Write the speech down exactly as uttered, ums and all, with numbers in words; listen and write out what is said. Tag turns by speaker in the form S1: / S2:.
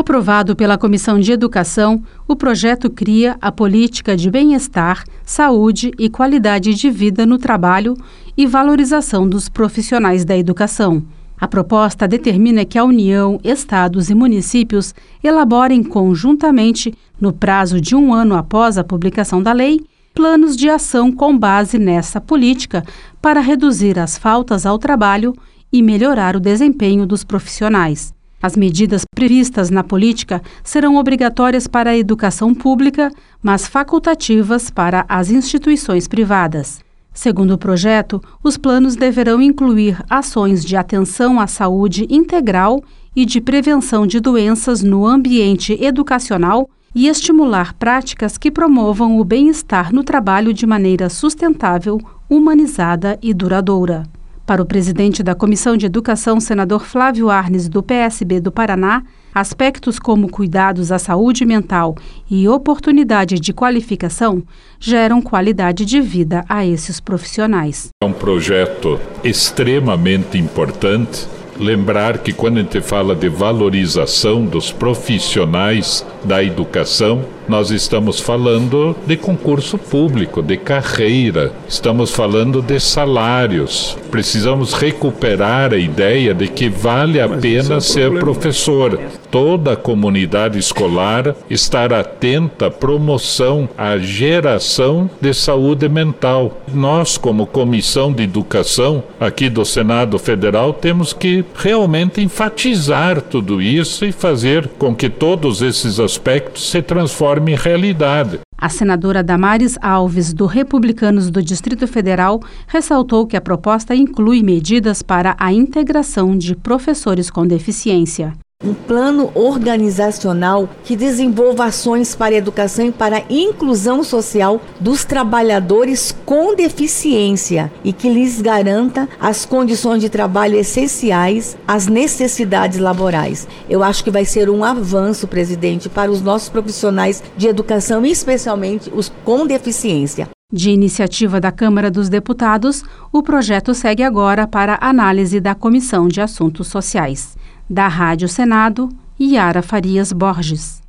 S1: Aprovado pela Comissão de Educação, o projeto cria a política de bem-estar, saúde e qualidade de vida no trabalho e valorização dos profissionais da educação. A proposta determina que a União, estados e municípios elaborem conjuntamente, no prazo de um ano após a publicação da lei, planos de ação com base nessa política para reduzir as faltas ao trabalho e melhorar o desempenho dos profissionais. As medidas previstas na política serão obrigatórias para a educação pública, mas facultativas para as instituições privadas. Segundo o projeto, os planos deverão incluir ações de atenção à saúde integral e de prevenção de doenças no ambiente educacional e estimular práticas que promovam o bem-estar no trabalho de maneira sustentável, humanizada e duradoura. Para o presidente da Comissão de Educação, senador Flávio Arnes, do P S B do Paraná, aspectos como cuidados à saúde mental e oportunidade de qualificação geram qualidade de vida a esses profissionais.
S2: É um projeto extremamente importante. Lembrar que quando a gente fala de valorização dos profissionais da educação, nós estamos falando de concurso público, de carreira, estamos falando de salários. Precisamos recuperar a ideia de que vale a pena ser professor. Toda a comunidade escolar estar atenta à promoção, à geração de saúde mental. Nós, como Comissão de Educação aqui do Senado Federal, temos que realmente enfatizar tudo isso e fazer com que todos esses aspectos se transformem em realidade.
S1: A senadora Damares Alves, do Republicanos do Distrito Federal, ressaltou que a proposta inclui medidas para a integração de professores com deficiência.
S3: Um plano organizacional que desenvolva ações para a educação e para a inclusão social dos trabalhadores com deficiência e que lhes garanta as condições de trabalho essenciais às necessidades laborais. Eu acho que vai ser um avanço, presidente, para os nossos profissionais de educação, especialmente os com deficiência.
S1: De iniciativa da Câmara dos Deputados, o projeto segue agora para análise da Comissão de Assuntos Sociais. Da Rádio Senado, Yara Farias Borges.